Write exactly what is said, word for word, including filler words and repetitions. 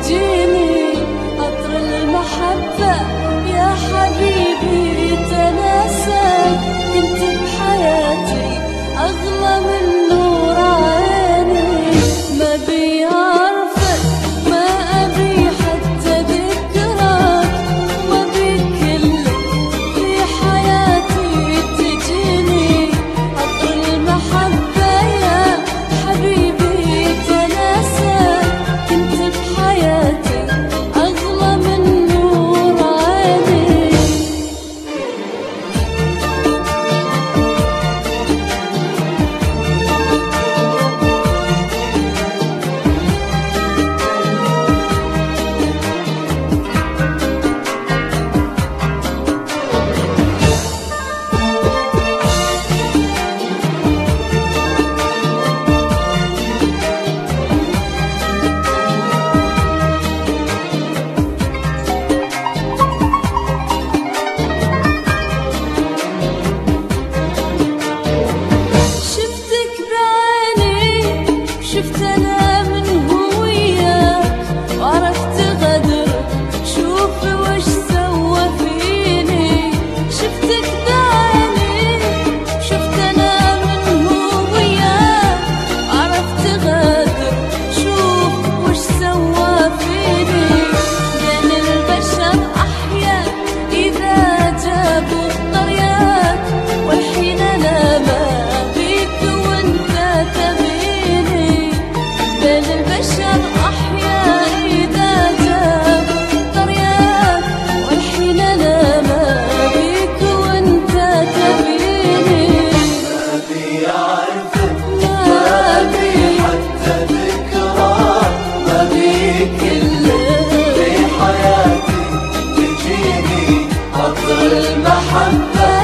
تجيني عطر المحبة يا حبيبي تناساك. كنت بحياتي أغلى من نور عيني، ما بي أعرفك ما أبي حتى ذكرك، ما بي كلك في حياتي تجيني عطر المحبة يا حبيبي تناساك. كنت بحياتي أغلى من نور عيني. شفت أنا من هوياك وعرفت غدرك، شوف وش سوى فيني. شفتك بعيني شفت أنا من هوياك وعرفت غدرك، شوف وش سوى فيني. بين البشر أحيا إذا جابوا الطريات، والحين أنا ما بيك وانت تبيني. بين البشر أحيا إذا جابوا الطريات، والحين أنا ما بيك وانت تبيني. ما بي أعرفك ما بي حتى ذكراك، ما بي كلك في حياتي تجيني عطر المحبة